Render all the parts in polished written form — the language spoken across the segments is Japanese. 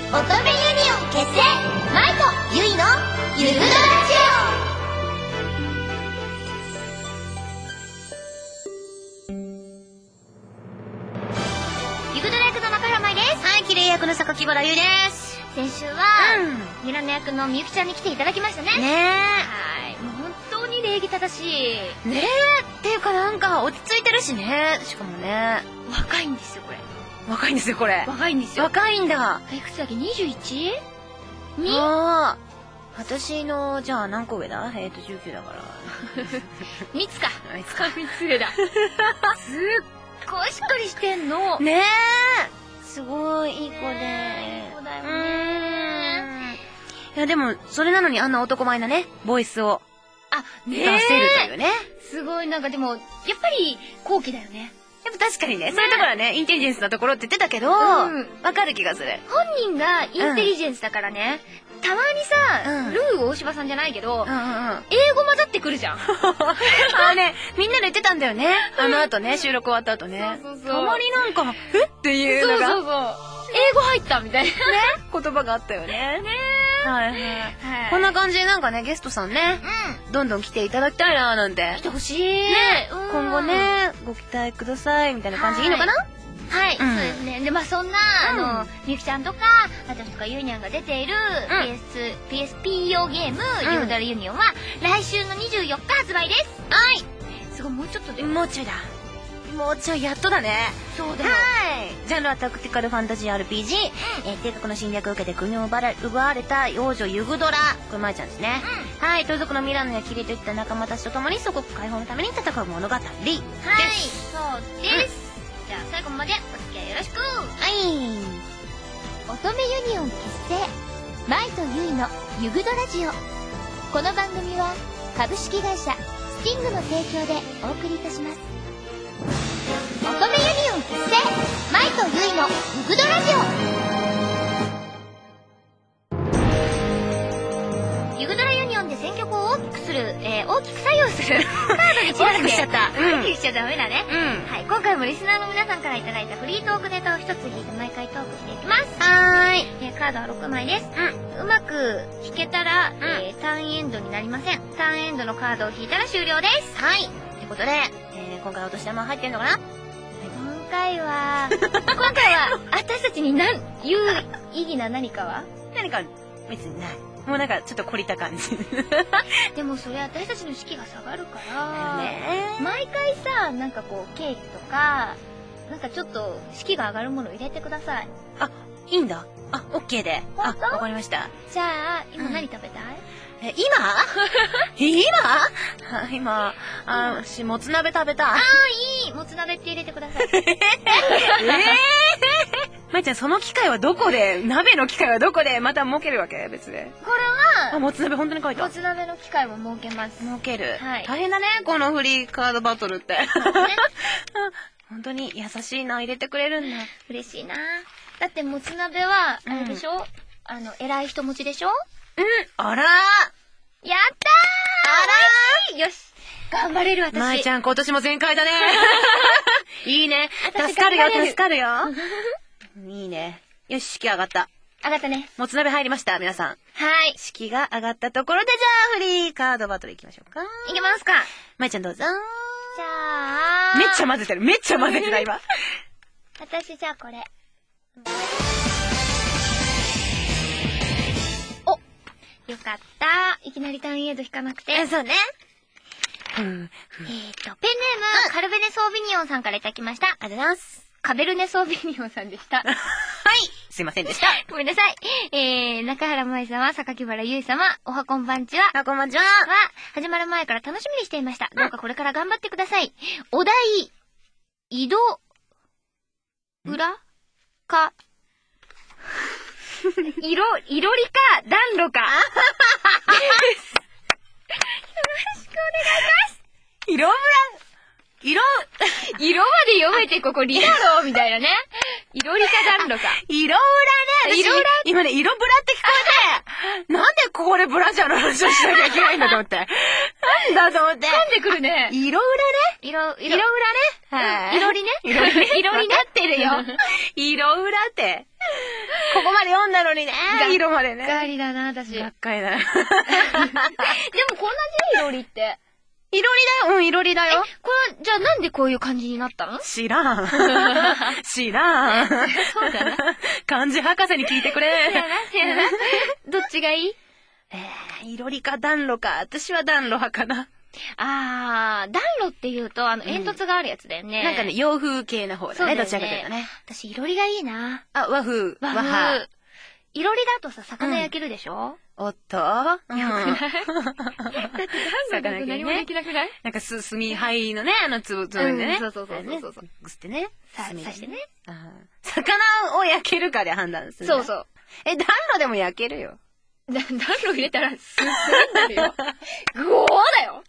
乙女ユニオン結成、マイとユイのゆるドラジオ。ゆるドラ役の中原舞です。 はい、キレイ役の榊原優です。 先週は、ミラノ役のみゆきちゃんに来ていただきましたね。 ねえ。 はい、もう本当に礼儀正しい。 ねえ、っていうかなんか落ち着いてるしね。しかもね。 若いんですよ、これ。 若いんですよ、これ。 若いんですよ。 若いんだ。 いくつだっけ 21？ 2？ ああ。私の、じゃあ何個上だ？19だから。 3つか。 3つか。 3つ上だ。すっごいしっかりしてんの。 ねえ。すごいいい子で。 いい子だよね。 いやでも、それなのにあんな男前なね、ボイスを出せるというね。 すごい、なんかでも、やっぱり後期だよね。 やっぱ確かにね、そういうところはね、インテリジェンスなところって言ってたけど、わかる気がする。 本人がインテリジェンスだからね、たまにさ、ルー大柴さんじゃないけど、英語混ざってくるじゃん。 ね、みんなで言ってたんだよね。あの後ね、収録終わった後ね。たまになんか、えっていうのが。 そう。英語入ったみたいなね、 言葉があったよね。 ねはい。こんな感じでなんかね、ゲストさんね、どんどん来ていただきたいなーなんて。 来てほしい。 ね、今後ね、ご期待くださいみたいな感じいいのかな？ はい、そうですね。で、まあそんな、みゆきちゃんとか、私とかゆいにゃんが出ている PSP 用ゲーム、ゆうだらユニオンは、来週の24日発売です。 はい。 すごい、もうちょっとで。 もうちょいだ。もうちょいやっとだね。 そうだよ。 はい。ジャンルはタクティカルファンタジー RPG。帝国の侵略を受けて国を奪われた幼女ユグドラ。これまいちゃんですね。はい。盗賊のミラノやキリといった仲間たちと共に祖国解放のために戦う物語。はい。そうです。じゃあ最後までお付き合いよろしく。 はい。 乙女ユニオン結成、マイとユイのユグドラジオ。この番組は株式会社スティングの提供でお送りいたします。乙女ユニオン結成、マイとユイのユグドラジオ。ユグドラユニオンで選曲を大きくする、大きく作用するカードにちなんで、大きくしちゃダメだね。はい、今回もリスナーの皆さんからいただいたフリートークネタを一つ引いて毎回トークしていきます。 はーい。 カードは6枚です。うまく引けたら、ターンエンドになりません。ターンエンドのカードを引いたら終了です。 はい。ということで、今回お年玉入ってんのかな？ 今回は私たちに言う意義な何かは？ 何か別にない。もうなんかちょっと懲りた感じ。 でもそれ私たちの士気が下がるから、 ね、 毎回さ、なんかこうケーキとか、なんかちょっと士気が上がるものを入れてください。 あ、いいんだ。あ、オッケーで。あ、わかりました。 じゃあ、今何食べたい？ 今、私、もつ鍋食べたい。 いい！もつ鍋って入れてください。 まいちゃん、その機会はどこで、鍋の機会はどこでまた設けるわけ？別で。 これは、 もつ鍋本当に書いた。 もつ鍋の機会も設けます。 設ける。 はい。 大変だね、このフリーカードバトルって。本当に優しいな、入れてくれるんだ。 嬉しいな。だってもつ鍋は、あれでしょ？偉い人持ちでしょ？ あらー！ やったー！よし！頑張れる私。 まいちゃん、今年も全開だね。いいね。助かるよ。いいね。よし、式上がった。 上がったね。 もつ鍋入りました、皆さん。 はい。 式が上がったところで、じゃあ、フリーカードバトル行きましょうか。 いきますか。 まいちゃんどうぞ。 じゃあ。 めっちゃ混ぜてる、今。 私じゃあこれ。よかった。いきなりターンエイド引かなくて。 そうね。 ペンネーム、カルベネソービニオンさんからいただきました。ありがとうございます。カベルネソービニオンさんでした。 はい。すいませんでした。 ごめんなさい。中原舞様、榊原優様、おはこんばんちは。 こんばんちは。 始まる前から楽しみにしていました。どうかこれから頑張ってください。お題、井戸、裏か、いろりか、暖炉か。よろしくお願いします。 色まで読めてここリだろみたいなね。いろりか暖炉か。 色裏ね。今ね、色ブラって聞こえて、なんでここでブラジャーの話をしなきゃいけないんだと思って。なんだと思って。 噛んでくるね。 色裏ね。 色裏ね。 はい。 色にね。色になってるよ。 色裏って。 ここまで読んだのにね。色までね。 がっかりだな、私。でもがっかりだな。 こんな字いろりって。 いろりだよ。うん、いろりだよ。 これ、じゃあなんでこういう感じになったの？ 知らん。知らん。 そうだな。 漢字博士に聞いてくれ。 どっちがいい？ いろりか暖炉か。私は暖炉派かな。 暖炉って言うと、煙突があるやつだよね。 なんかね、洋風系な方だね。どちらかというとね。 私、いろりがいいな。 和風。和派。 いろりだとさ、魚焼けるでしょ？ おっと？ よくない？だって暖炉だと何もできなくない？ なんか炭灰のね、つぶでね。 そう。 ぐしてね。 刺してね。 魚を焼けるかで判断する。 そうそう。 暖炉でも焼けるよ。 暖炉入れたらすんなるよ。ぐおーだよ。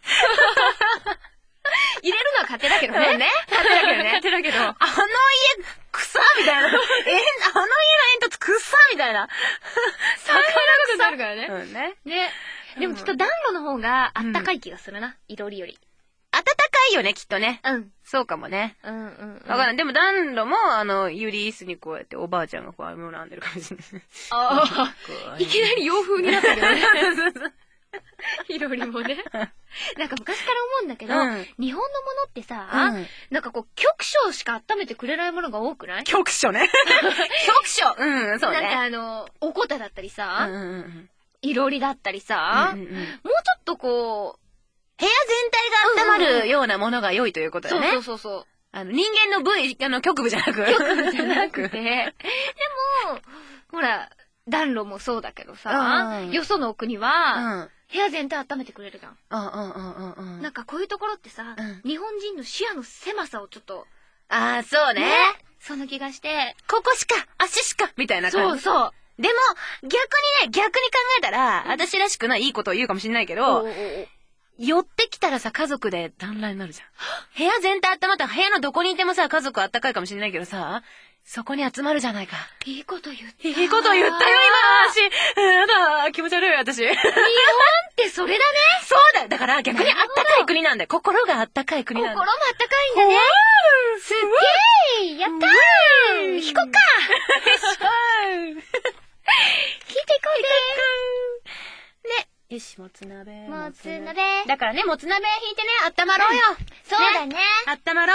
入れるのは勝手だけどね。勝手だけど。 あの家、草みたいな。あの家の煙突草みたいな。 そんなことになるからね。 うんね。 ね。でもきっと暖炉の方があったかい気がするな。いろりより。 暖かいよね、きっとね。 うん。 そうかもね。 わかんない。でも暖炉も、ユリ椅子にこうやっておばあちゃんがこう、編んでるかもしれない。 いきなり洋風になったけどね。いろりもね。なんか昔から思うんだけど、日本のものってさ、なんかこう、局所しか温めてくれないものが多くない？ 局所ね。局所そうね。 なんかおこただったりさ、いろりだったりさ、もうちょっとこう、 部屋全体が温まるようなものが良いということだね。 そう。 人間の部位、局部じゃなく。 局部じゃなくて。でも、ほら、暖炉もそうだけどさ、よその国は、部屋全体温めてくれるじゃん。なんかこういうところってさ、日本人の視野の狭さをちょっと。 そうね。 その気がして。 ここしか、足しか、みたいな感じ。 そう。 でも、逆に考えたら、私らしくないいいことを言うかもしれないけど、寄ってきたらさ、家族で団らんになるじゃん。部屋全体温まったら部屋のどこにいてもさ、家族あったかいかもしれないけどさ、そこに集まるじゃないか。 いいこと言った。 いいこと言ったよ、今やだ、気持ち悪い、私。日本ってそれだね。 そうだよ。だから逆にあったかい国なんだよ。心があったかい国なんだよ。 心もあったかいんだね。すっげーやったー引こっか引いていこうね。よし、もつ鍋。 だからね、もつ鍋引いてね、あったまろうよ。 そうだね。 あったまろう。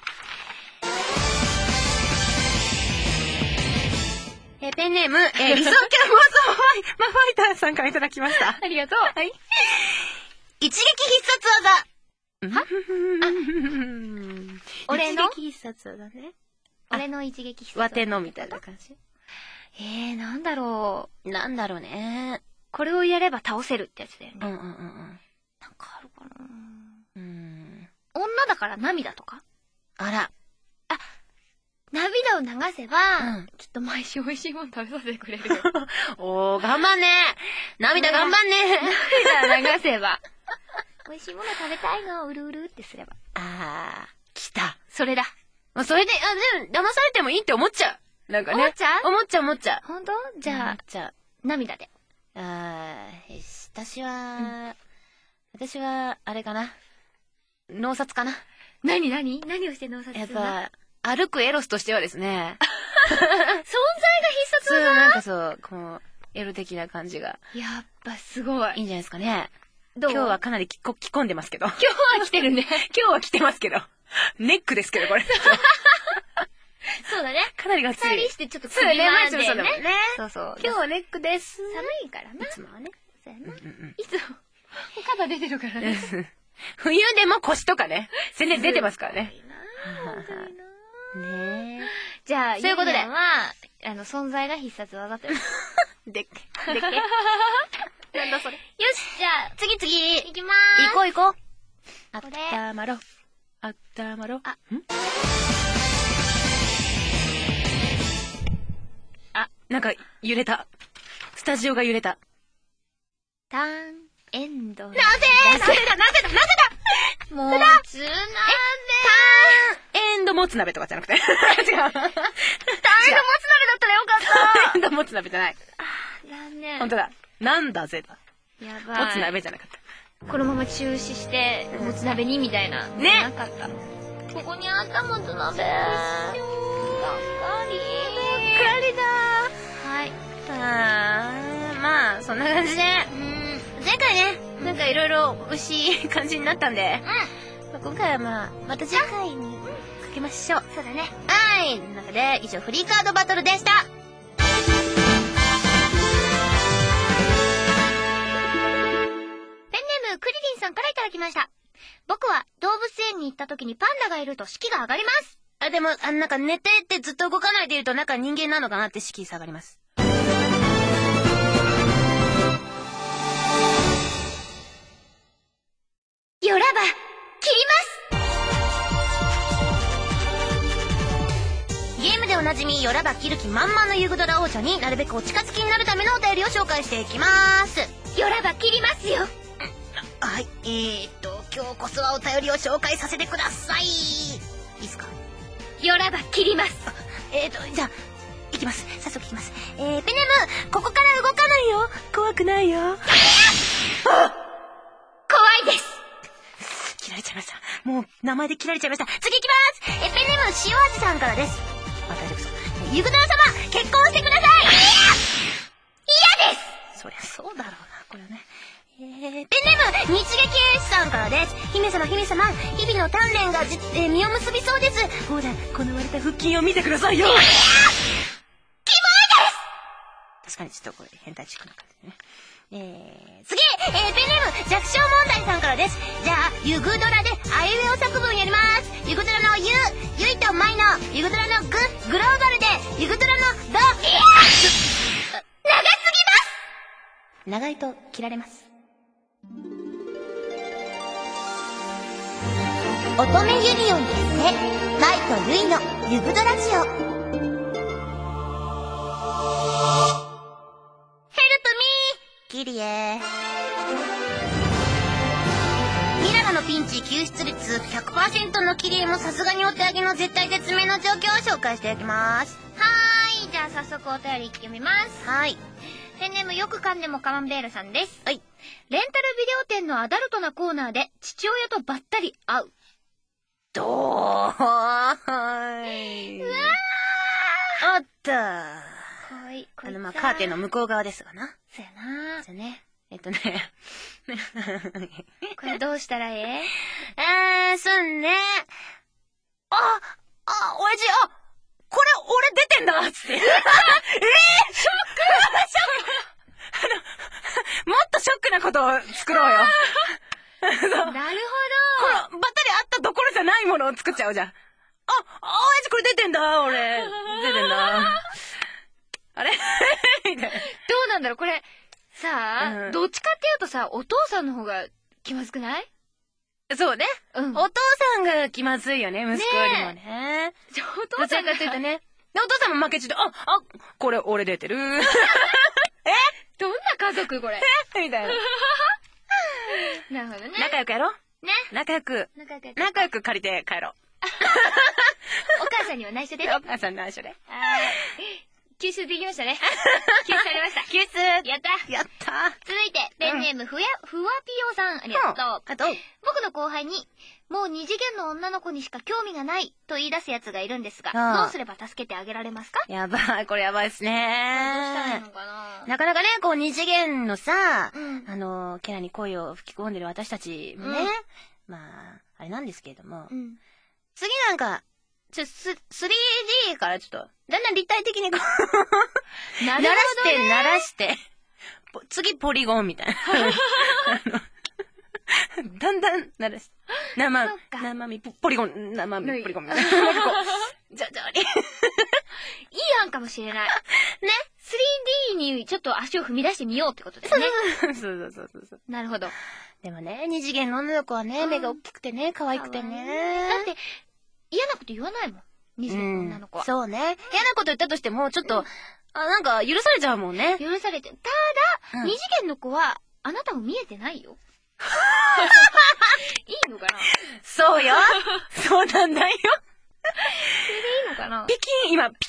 ペンネーム、理想郷妄想マファイターさんからいただきました。 ありがとう。 はい。一撃必殺技。 俺の一撃必殺技ね。 俺の一撃必殺技。わてのみたいな感じ。 なんだろう。なんだろうね。 これをやれば倒せるってやつだよね。 なんかあるかな。 女だから涙とか？ あら。 涙を流せば、きっと毎週美味しいもの食べさせてくれるよ。 頑張んね。涙頑張んね。 涙流せば。美味しいもの食べたいのをうるうるってすれば。 来た。 それだ。 それで、でも、騙されてもいいって思っちゃう。なんかね。 思っちゃう。 ほんと？ じゃあ、涙で。 私は、あれかな。脳殺かな。 何をして脳殺するの？ やっぱ、歩くエロスとしてはですね。 存在が必殺技？ なんかそう、こう、エロ的な感じが。 やっぱすごい。 いいんじゃないですかね。今日はかなり着込んでますけど。 今日は着てるね。 今日は着てますけど。ネックですけど、これ。 そうだね。 かなりがっつり。 スタイリッシュでちょっと首までね。 そう。今日はネックです。 寒いからな。 いつもはね。 そうやな。いつも、肩出てるからね。 冬でも腰とかね。全然出てますからね。 ねえ。じゃあ、 そういうことで。 存在が必殺技って。 でっけ。 なんだそれ。よし、じゃあ、次。行きまーす。 行こう。 あったまろう。なんか、揺れた。スタジオが揺れた。 ターンエンド。なぜだもつ鍋。 ターンエンドもつ鍋とかじゃなくて。違う。 ターンエンドもつ鍋だったらよかった。 ターンエンドもつ鍋じゃない。 残念。 ほんとだ。なんだぜだ。 やばい。 もつ鍋じゃなかった。 このまま中止して、もつ鍋にみたいな。 ね。 なかった。ここにあったもつ鍋。がっかりだ。 はそんな感じで、前回ね、なんかいろいろ薄い感じになったんで、今回はまた次回にかけましょう。 そうだね。 はい。という中で、以上フリーカードバトルでした。 クリリンさんからいただきました。僕は動物園に行った時にパンダがいると士気が上がります。 でも、なんか寝てってずっと動かないでいるとなんか人間なのかなって士気下がります。 よらば、切ります。 ゲームでおなじみ、よらば切る気満々のユグドラ王女になるべくお近づきになるためのお便りを紹介していきます。 よらば切りますよ。 はい、今日こそはお便りを紹介させてください。いいですか？ よらば切ります。 じゃあ、いきます。早速いきます。ペネム、ここから動かないよ。怖くないよ。 怖いです。 切られちゃいました。もう、名前で切られちゃいました。次いきます。ペネム、塩味さんからです。大丈夫です。ユグドラ様、結婚してください。 嫌です。 そりゃそうだろうな、これね。ペンネーム、日劇エースさんからです。姫様、日々の鍛錬が実を結びそうです。ほら、この割れた腹筋を見てくださいよ。キモいです。確かにちょっとこれ変態チックな感じね。次、ペンネーム、弱小問題さんからです。じゃあ、ユグドラであいうえお作文やります。ユグドラのユイとマイの、ユグドラのグローバルで、ユグドラのド。長すぎます。長いと切られます。 乙女ユニオン結成、マイとユイのユグドラジオ。ヘルプミーキリエミララのピンチ救出率 100% のキリエもさすがにお手上げの絶対絶命の状況を紹介していきます。 はーい、じゃあ早速お便り読みます。 はい。 ペンネームよく噛んでもカマンベールさんです。 はい。 レンタルビデオ店のアダルトなコーナーで父親とばったり会う。 うわーおっとかわいい。 カーテンの向こう側ですがな。 そうやな。 そうね。 これどうしたらそうね。親父、これ俺出てんだっつって。ショックもっとショックなことを作ろうよ。 なるほど。 ばったり会ったどころじゃないものを作っちゃおうじゃん。親父これ出てんだ、俺。出てんだ。あれみたいな。 どうなんだろうこれ、さあ、どっちかっていうとさ、お父さんの方が気まずくない？ そうね。 うん。 お父さんが気まずいよね、息子よりもね。 お父さんがというとね。お父さんも負けちゃって、これ俺出てる。 どんな家族これみたいな。 なるほどね。 仲良くやろう。 ね。 仲良く借りて帰ろう。 お母さんには内緒でね。 お母さん内緒で。 吸収できましたね。吸収されました。 吸収やった続いて、ペンネームふわぴよさん、ありがとう。僕の後輩に、もう二次元の女の子にしか興味がないと言い出すやつがいるんですが、どうすれば助けてあげられますか？ やばい、これやばいですね。 どうしたらいいのかな？ なかなかね、こう二次元のさ、キャラに声を吹き込んでる私たちもね、あれなんですけれども、次なんか、3D からちょっと、だんだん立体的にこう、鳴らして、次ポリゴンみたいな。だんだん鳴らして、生身、ポリゴンみたいな。じゃり。 いい案かもしれない。ね ?3D にちょっと足を踏み出してみようってことですね。 そう。 なるほど。 でもね、二次元の女の子はね、目が大きくてね、可愛くてね。 だって、嫌なこと言わないもん。二次元の女の子は。 そうね。嫌なこと言ったとしても、ちょっと、なんか許されちゃうもんね。 許されて。ただ、二次元の子は、あなたも見えてないよ。いいのかな？ そうよ。そうなんだよ。 それでいいのかな？ ピキーンって。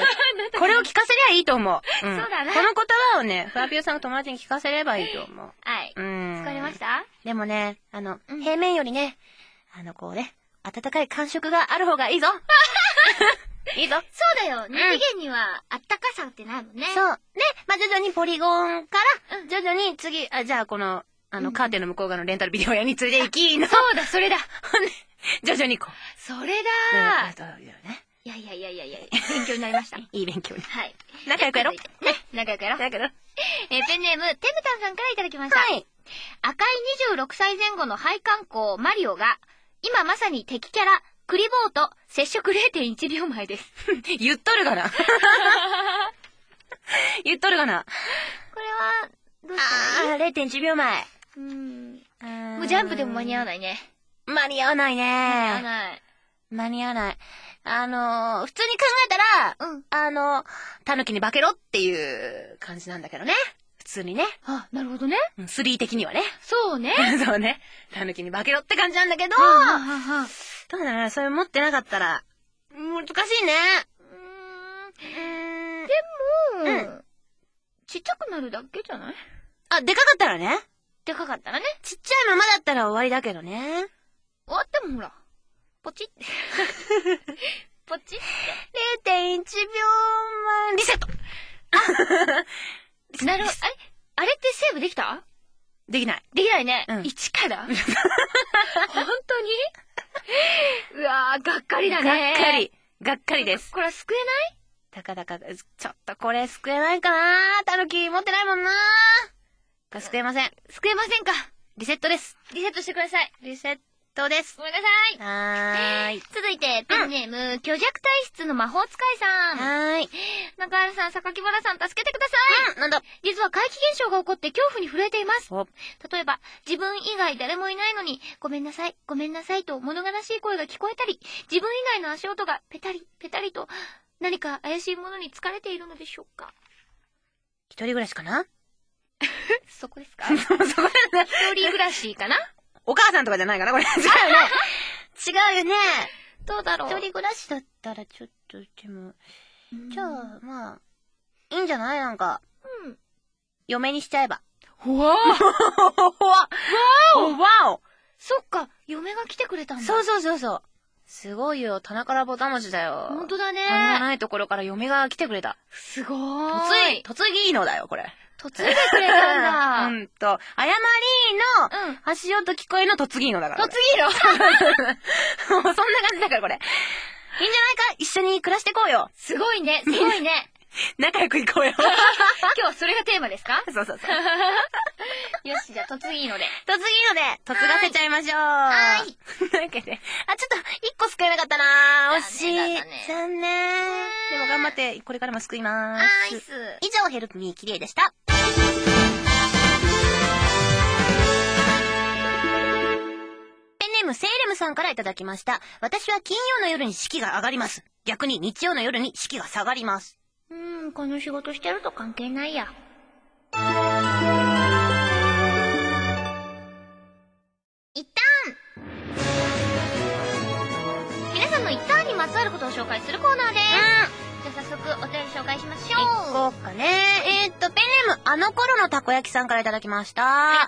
これを聞かせりゃいいと思う。 そうだね。 この言葉をね、フワピオさんが友達に聞かせればいいと思う。 はい。疲れました？ でもね、平面よりね、こうね、温かい感触がある方がいいぞ。いいぞ。 そうだよ。二次元にはあったかさ差ってないもんね。 そう。で、まあ、徐々にポリゴンかうら、徐々に次、じゃあこの、カーテンの向こう側のレンタルビデオ屋に連れて行きの。 そうだ、それだ。 ほんで、徐々にこう。 それだね。 いや、勉強になりました。 いい勉強に。 はい。 仲良くやろう。 ね、仲良くやろう。 だけど。 ペンネーム、テムタンさんからいただきました。 はい。 赤い26歳前後の配管工マリオが、今まさに敵キャラ、クリボーと接触 0.1 秒前です。 言っとるがな。言っとるがな。 これは、どうしたらいい？ 0.1 秒前。 もうジャンプでも間に合わないね。 間に合わないね。間に合わない。普通に考えたら、タヌキに化けろっていう感じなんだけどね。普通にね。 あ、なるほどね。 3的にはね。 そうね。 そうね。タヌキに化けろって感じなんだけど、どうだろう、それ持ってなかったら、難しいね。 でも、ちっちゃくなるだけじゃない？ あ、でかかったらね。 でかかったらね。 ちっちゃいままだったら終わりだけどね。 終わってもほら、ポチって。ポチって。 0.1 秒前、リセットあれってセーブできた？ できない。 できないね。 うん。 1から本当にうわー、がっかりだね。 がっかりです。 これ救えない？ たかだか、ちょっとこれ救えないかな？タヌキ持ってないもんな。救えません。 救えませんか？ リセットです。 リセットしてください。 リセットです。 ごめんなさい。 はーい。 続いて、ペンネーム、虚弱体質の魔法使いさん。 はーい。 中原さん、榊原さん、助けてください。 なんだ？ 実は怪奇現象が起こって恐怖に震えています。 お。 例えば、自分以外誰もいないのに、ごめんなさい、ごめんなさいと物悲しい声が聞こえたり、自分以外の足音がペタリ、ペタリと、何か怪しいものに疲れているのでしょうか？ 一人暮らしかな？ そこですか？ そこだな。 一人暮らしかな？ お母さんとかじゃないかなこれ。違うよね。違うよね。 どうだろう。 一人暮らしだったらちょっと、でも、じゃあ、まあ、いいんじゃない？なんか、嫁にしちゃえば。 ほわーわおそっか、嫁が来てくれたんだ。 そう。すごいよ、棚からぼたもちだよ。 ほんとだね。 何もないところから嫁が来てくれた。 すごーい。 嫁ぎのだよ、これ。 嫁いでくれたんだ。 誤りの、足音聞こえの嫁ぎのだから。 嫁ぎのもうそんな感じだから、これ。いいんじゃないか？一緒に暮らしてこうよ。 すごいね。 仲良く行こうよ。 今日はそれがテーマですか？ そう。 よし、じゃあ、嫁ぎので。 嫁がせちゃいましょう。 はーい。 というわけで、ちょっと、一個救えなかったな。惜しい。残念。でも頑張って、これからも救いまーす。以上、ヘルプミー綺麗でした。ペンネームセーレムさんからいただきました。私は金曜の夜に士気が上がります。逆に日曜の夜に士気が下がります。 この仕事してると関係ないや。一旦皆さんの一旦にまつわることを紹介するコーナーです。じゃあ早速お便り紹介しましょう。 行こうかね。ペンネームあの頃のたこ焼きさんからいただきました。はい。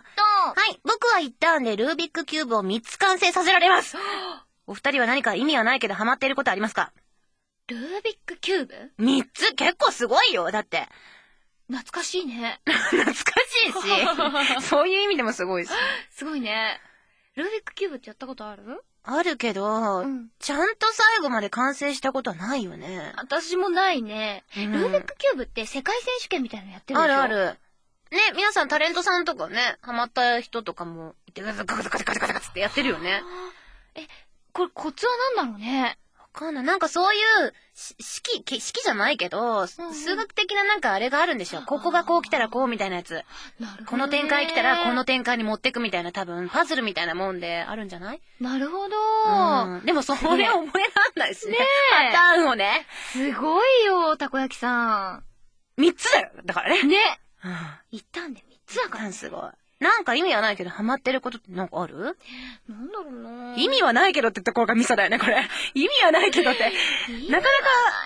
僕は一旦でルービックキューブを3つ完成させられます。お二人は何か意味はないけどハマっていることありますか？ ルービックキューブ ?3 つ結構すごいよ。だって。 懐かしいね。 懐かしいし、そういう意味でもすごいし。 すごいね。ルービックキューブってやったことある？ あるけど、ちゃんと最後まで完成したことはないよね。 私もないね。ルービックキューブって世界選手権みたいなのやってるでしょ？ ある。ね、皆さんタレントさんとかね、ハマった人とかもいて、ガタガタガタガタガタガタってやってるよね。 これコツは何だろうね。 わかんない。なんかそういう、式じゃないけど、数学的ななんかあれがあるんでしょ。ここがこう来たらこうみたいなやつ。 なるほどね。 この展開来たらこの展開に持ってくみたいな多分、パズルみたいなもんであるんじゃない？ なるほど。 でもそれ覚えらんないしね。パターンをね。 すごいよ、たこ焼きさん。3つだよ。だからね。 ね。一旦で3つだから。 すごい。なんか意味はないけどハマってることってなんかある？ なんだろうな。 意味はないけどってところがミソだよね、これ。意味はないけどって。なか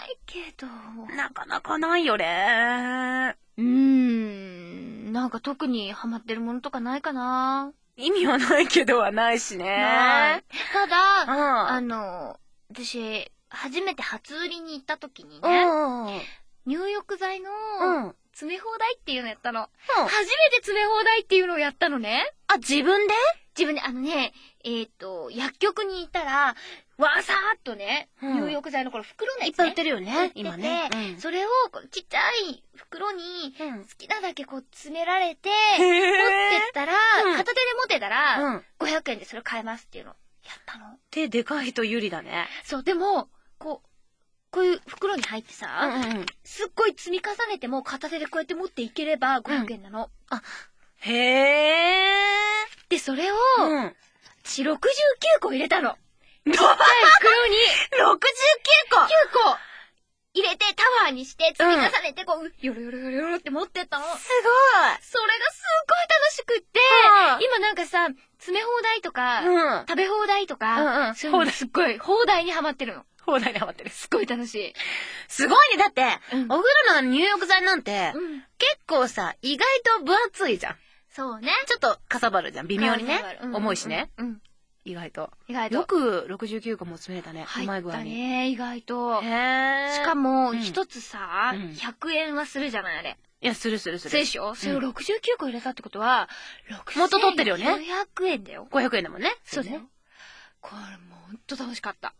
なかないよね。 なんか特にハマってるものとかないかな。 意味はないけどはないしね。 ただ、私、初めて初売りに行った時にね、 入浴剤のうん。 詰め放題っていうのやったの。 うん初めて詰め放題っていうのをやったのね。 あ、自分で自分で薬局に行ったら、わさーっとね、 うん入浴剤のこの袋のやつね。 いっぱい売ってるよね、 売ってて今ね。うんそれをこうちっちゃい袋にうん好きなだけこう詰められて、 へ持ってーったら、 うん片手で持ってたら、 うん。 500円でそれ買えますっていうのやったの。 手でかい人有利だね。 そう、でも、こういう袋に入ってさ、 うん。 すっごい積み重ねても片手でこうやって持っていければ500円なの。 へー。 で、それを、 うん。 69個入れたの。 69 ちっちゃい袋に個 9個入れてタワーにして積み重ねてこう、よろよろよろよろって持ってったの。それがすすっごい楽しくって、 うん今なんかさ、詰め放題とか、 ごいうん。 食べ放題とか、 うんうんそういうのすっごい放題にハマってるの。 放題にハマってる。 すっごい楽しい。 すごいね。だって、 うんお風呂の入浴剤なんて、 うん。 結構さ、意外と分厚いじゃん。 そうね。 ちょっとかさばるじゃん。微妙にね。 うん重いしね。。 うん。 意外と。 意外と。 よく69個も詰めれたね。う入っまい具合に。 たね、意外と。 へー。 しかも、 うん一つさ、 うん 100円はするじゃないあれ。 いや、するするする。 そうでしょそれを69個入れたってことは、 もっと取ってるよね 500円だよ。 500円だもんね。 そうだよ。これもうほんと楽しかった。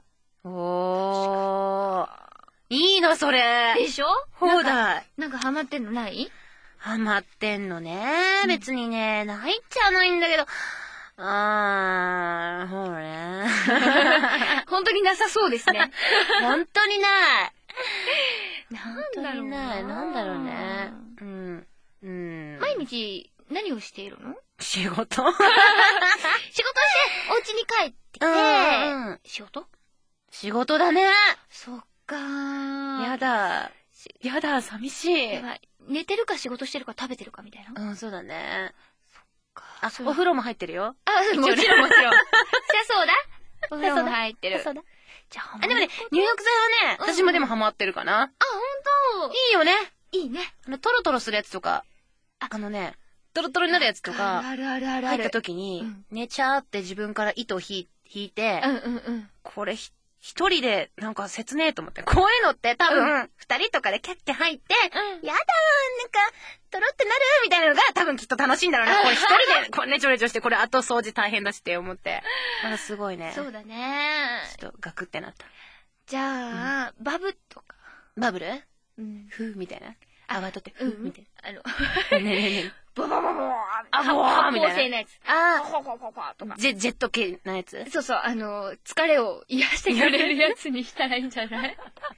おー。いいな、それ。 でしょ放題。 なんかハマってんのないハマってんのね。別にね、ないっちゃないんだけど。ほうね。 本当になさそうですね。 本当にない。 なんだろうな。 なんだろうね。うん。うん。 毎日何をしているの仕事仕事して、お家に帰ってきて、 うん仕事仕事だね。 そっかー。 やだ。やだ、寂しい。 やばい。寝てるか仕事してるか食べてるかみたいな。 うん、そうだね。あ、 そうお風呂も入ってるよ。 あ、 一応ねもちろんもちろん。じゃあそうだ。お風呂も入ってる。 そうだ。 じゃあ、 あ、でもね、入浴剤はね、 うん私もでもハマってるかな。 あ、ほんといいよね。 いいね。 トロトロするやつとか、 あトロトロになるやつとか、 あるあるあるある。 入った時にうん、 寝ちゃーって自分から糸を引いて、 うんうんうん。 これ一人でなんか切ねえと思って、こういうのって多分、二人とかでキャッキャ入って、やだー、なんか、トロってなるみたいなのが多分きっと楽しいんだろうな。これ一人でこうねちょねちょして、これ後掃除大変だしって思って。なんかすごいね。 そうだね。 ちょっとガクってなった。 じゃあ、バブとか。 バブルうん。 ふーみたいな。泡取って、ふーみたいあの、 な。ねえねえねえ。 ボボボボーあボワーみたいな発泡性のやつ。 あポコポコとかー、。ジェット系のやつそうそう、疲れを癒してくれるやつにしたらいいんじゃない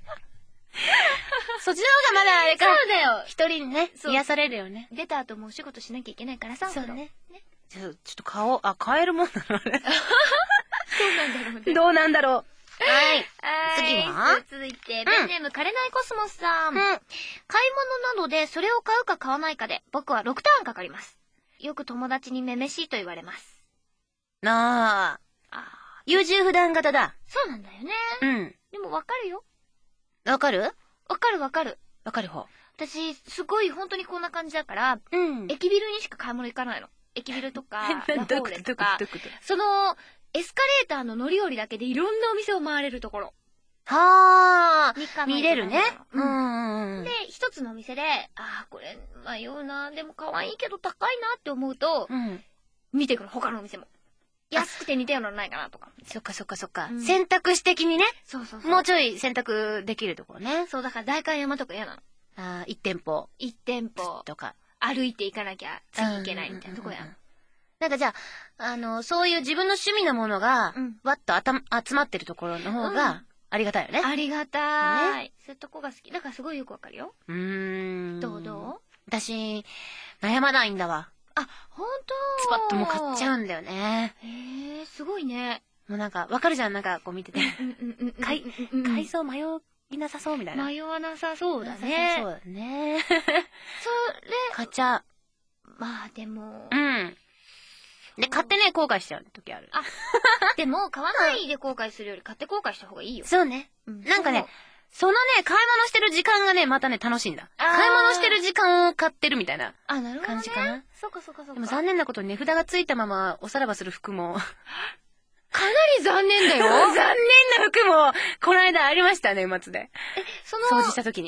そっちの方がまだあれか。 そうだよ。 一人にね、 そう癒されるよね。 出た後もお仕事しなきゃいけないからさ。 そうねお風呂ね。 ちょっと顔、買えるもんなのね。 そうなんだろうね。 どうなんだろう。はい。次は続いて、ペンネーム、枯れないコスモスさん。買い物などでそれを買うか買わないかで、僕は6ターンかかります。よく友達にめめしいと言われます。 なあ、 あ優柔不断型だ。 そうなんだよね。 うん。 でもわかるよ。 わかるわかるわかる。 わかる方。 私、すごい本当にこんな感じだから、 うん。 駅ビルにしか買い物行かないの。駅ビルとか、ラフォーレとかど、こその、エスカレーターの乗り降りだけでいろんなお店を回れるところはあ、 に行かないと見れるね。 うんんで、一つのお店で、これ迷うな、でも可愛いけど高いなって思うと、 うん。 見てくる、他のお店も。安くて似たようなのないかなとか。 そっかそっかそっか。 うん選択肢的にね、 そうそうそう。 もうちょい選択できるところね。 そう、だから代官山とか嫌なの。 1店舗一店舗、 とか。 歩いて行かなきゃ次行けないみたいなとこやうんうんうんうん。なんかじゃあ、そういう自分の趣味のものがうん、 わっと集まってるところの方うが、ありがたいよね。 ありがたい。そういうとこが好き。だからすごいよくわかるよ。どう私、悩まないんだわ。 ほんとスパッともう買っちゃう。 うんだよね。 へえ、すごいね。 もうなんか、わかるじゃん、なんかこう見てて。買いいそう迷いなさそうみたいな。 迷わなさそうだそね。 うだね。 それ、 買っちゃまあでもう。う、ん。で、買ってね、後悔しちゃう時ある。 でも買わないで後悔するより買って後悔した方がいいよ。 そうね。なんかね、そのね、買い物してる時間がね、またね、楽しいんだ。買い物してる時間を買ってるみたいな。 なるほどね。 感じかな。 そうかそうかそうか。 でも残念なことに値札がついたままおさらばする服も。 かなり残念だよ。 残念な服も、この間ありましたね、末で。 そ掃除しの、 た時に。 お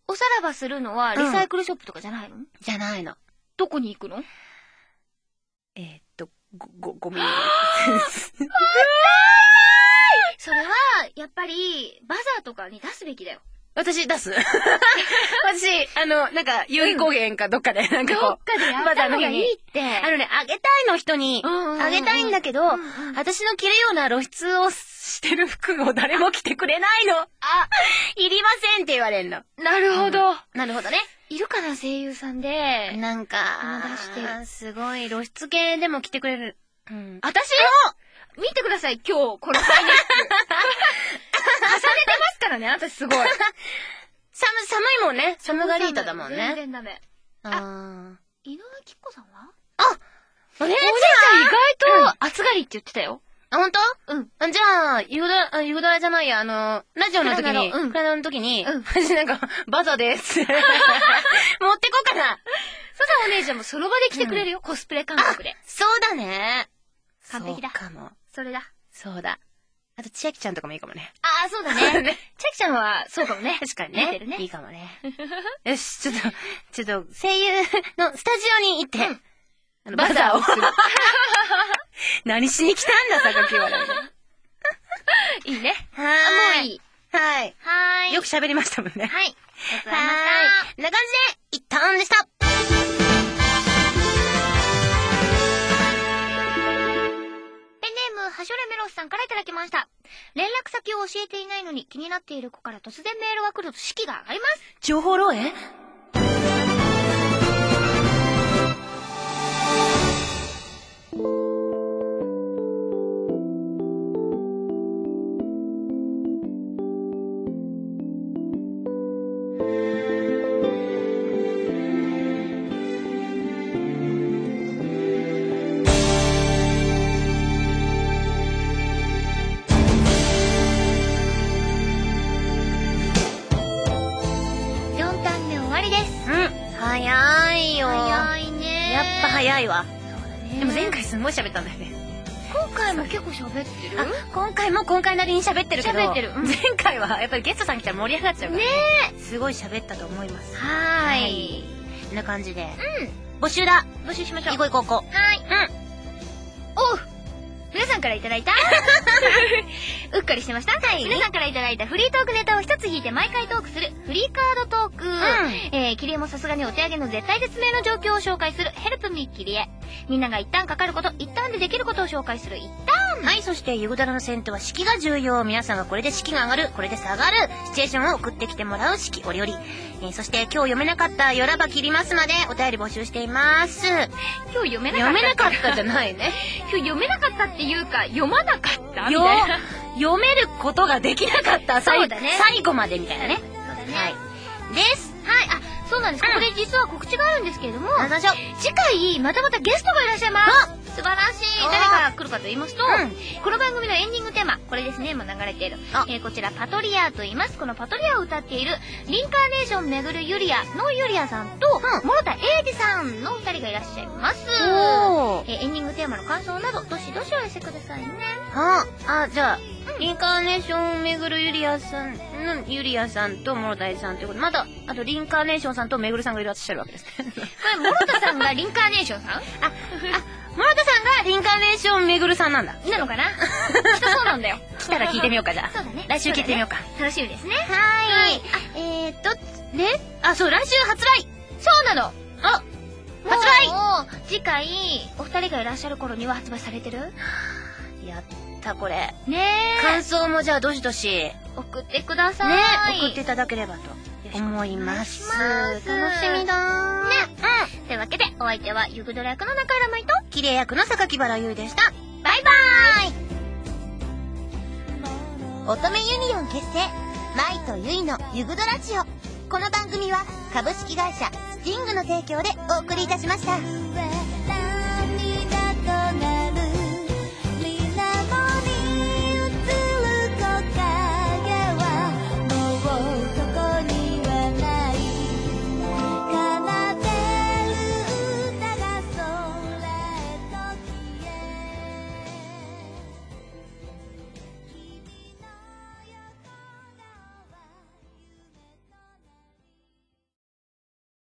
おさらばするのはリサイクルショップとかじゃないの？ じゃないの。 どこに行くの？ ごめん。 それは、やっぱり、バザーとかに出すべきだよ。 私出す。私、なんか、代々木公園かどっかで、なんかこう。 どっかでやった方がいいって。 あげたいの人に、あげたいんだけど、私の着るような露出をしてる服を誰も着てくれないの。いりませんって言われんの。 なるほど。 なるほどね。 いるかな、声優さんで。 なんか、 出してる。 すごい露出系でも着てくれる。 私見てください、今日、このファイネック。重ねてますからね、私すごい。 寒いもんね。サムガリータだもんね。 全然ダメ。井上貴子さんは？ お姉ちゃん意外と、暑がりって言ってたよ。 ほんと？じゃあ、ゆぐだらじゃないや、ラジオの時に、クラナの時に、私なんか、バザです。持ってこうかな。 そうだ、お姉ちゃんもその場で来てくれるよ、コスプレ感覚で。 そうだね。 完璧だ。 そうかも。 それだ。 そうだ。あと、千秋ちゃんとかもいいかもね。 そうだね。千秋ちゃんは、そうかもね。 確かにね。 見てるね。 いいかもね。よし、ちょっと、声優のスタジオに行って、バザーをする。何しに来たんだ、榊原。 いいね。 もういい。はい。よく喋りましたもんね。 はい。 こんな感じで、一旦でした。 ハショレメロスさんからいただきました。連絡先を教えていないのに気になっている子から突然メールが来ると士気が上がります。 情報漏洩？早いよ。 早いね。 やっぱ早いわ。 そうだね。 でも前回すごい喋ったんだよね。 今回も結構喋ってる？ 今回も今回なりに喋ってるけど。 喋ってる。 前回はやっぱりゲストさん来たら盛り上がっちゃうから。 ねえ。すごい喋ったと思います。 はい。 こんな感じで。募集だ。 募集しましょう。 行こう。 はい。おう。皆さんからいただいたうっかりしてました？はい。皆さんからいただいたフリートークネタを一つ引いて毎回トークするフリーカードトーク。キリエもさすがにお手上げの絶体絶命の状況を紹介するヘルプミーキリエ。みんなが一旦かかること、一旦でできることを紹介する一旦。 はい、そしてユグドラの戦闘は士気が重要。皆さんがこれで士気が上がる、これで下がるシチュエーションを送ってきてもらう士気折々。そして今日読めなかったよらば切りますまでお便り募集しています。 今日読めなかったじゃないね。 今日読めなかったっていうか読まなかったみたいな。 読めることができなかった。 そうだね。 最後までみたいなね。 そうだね。 はい。です。 はい。そうなんです。ここで実は告知があるんですけれども、 次回またゲストがいらっしゃいます。素晴らしい。誰が来るかと言いますと、この番組のエンディングテーマ、これですね、今流れている。こちらパトリアと言います。このパトリアを歌っているリンカーネーションめぐるユリアのユリアさんと、諸田英二さんの二人がいらっしゃいます。エンディングテーマの感想などどしどしお寄せくださいね。 じゃあ、リンカーネーションめぐるユリアさんのユリアさんと諸田さんということで、まだあとリンカーネーションさんとめぐるさんがいらっしゃるわけですね。 これ諸田さんがリンカーネーションさん？ 諸田さんがリンカーネーションめぐるさんなんだ。 なのかな？きっとそうなんだよ。 来たら聞いてみようか、じゃあ。 そうだね。 来週聞いてみようか。 楽しみですね。 はい。そう、来週発売。 そうなの。 発売。 もう次回お二人がいらっしゃる頃には発売されてる？ やったこれ。 ねえ。 感想もじゃあどしどし送ってください。 ね、送っていただければと思います。楽しみだね。というわけでお相手はユグドラ役の中原舞とキレイ役の榊原優でした。 バイバーイ。 乙女ユニオン結成、舞とゆいのユグドラジオ。この番組は株式会社スティングの提供でお送りいたしました。